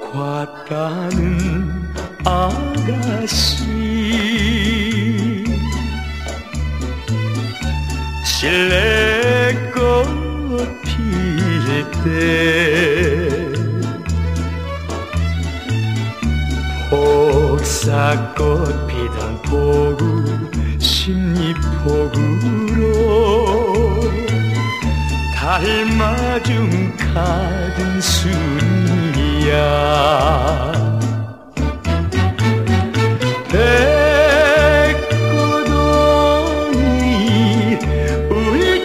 갔다는 아가씨 실내꽃 필 때 복사꽃 피던 포구 십리포구로 닮아준 가든 순이야 백고동이 울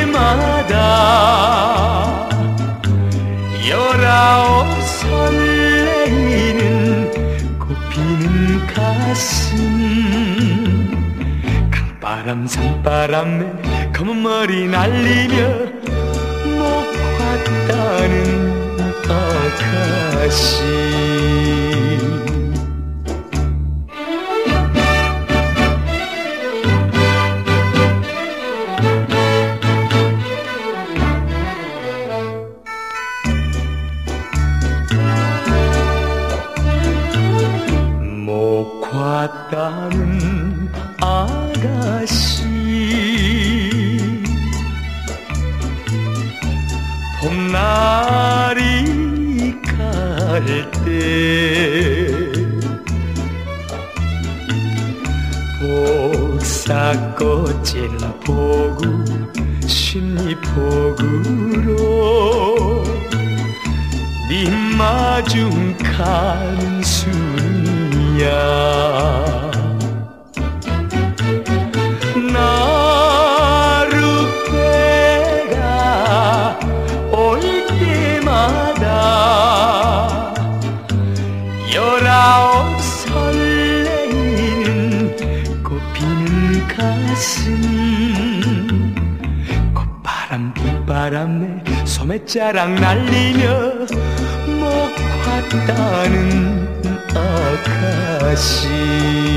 때마다 19 설레이는 꽃피는 가슴 강바람 산바람에 검은 머리 날리며 못 봤다는 아가씨 못 봤다는 아가씨 봄날이 갈 때 복사꽃은 포구 십리포구로 네 마중 가는 순이야 나룻배가 올 때마다 19 설레이는 꽃피는 가슴 꽃바람 빗바람에 소매자락 날리며 못 봤다는 아가씨